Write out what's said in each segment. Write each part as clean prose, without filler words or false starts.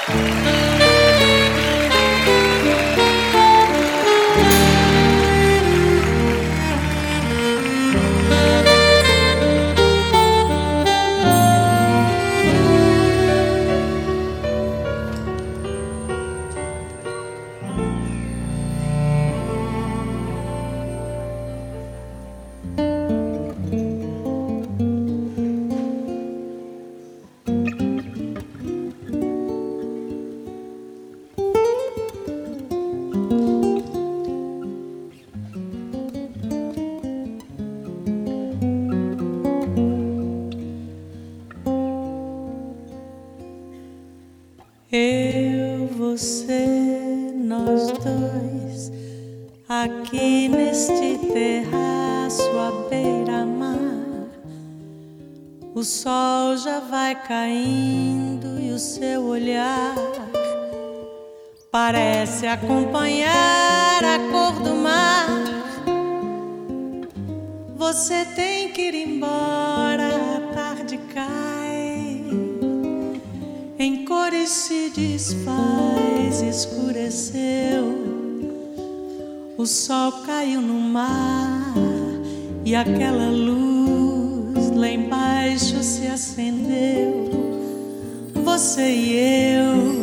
Eu, você, nós dois, aqui neste terraço à beira-mar. O sol já vai caindo e o seu olhar parece acompanhar a cor do mar. Você tem que ir embora, a tarde cai, em cores se desfaz, escureceu. O sol caiu no mar e aquela luz lá embaixo se acendeu. Você e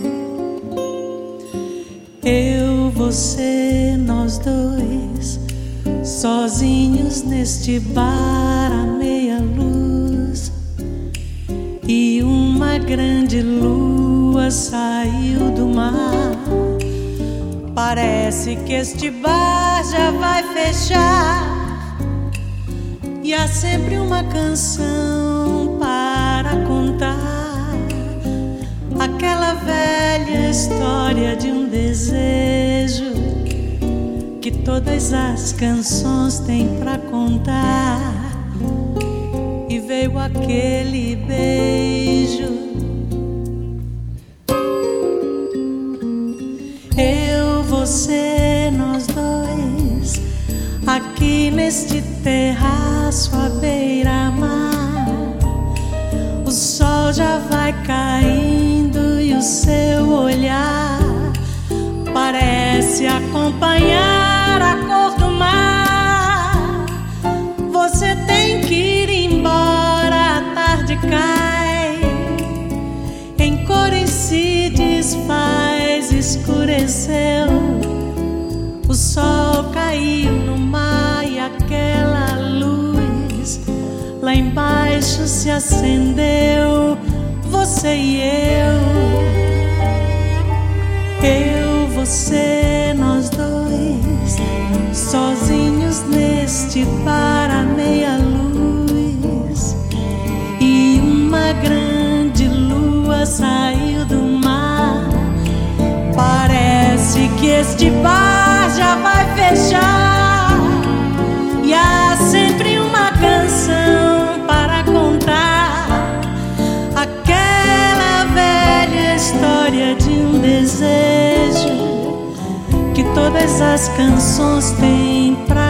eu, você, nós dois, sozinhos neste bar à meia luz. E uma grande lua saiu do mar. Parece que este bar já vai fechar. E há sempre uma canção para contar, aquela velha história de um desejo que todas as canções têm pra contar. E veio aquele beijo. Eu, você, nós dois, aqui neste terraço à beira-mar. O sol já vai caindo e o seu olhar parece acompanhar a cor do mar. Você tem que ir embora, a tarde cai, em cores se desfaz, escureceu. O sol caiu no mar e aquela luz lá embaixo se acendeu. Você e eu, você, nós dois, sozinhos neste bar à meia luz. E uma grande lua saiu do mar. Parece que este bar já vai fechar. E há sempre uma canção para contar, aquela velha história de um desejo que todas as canções têm pra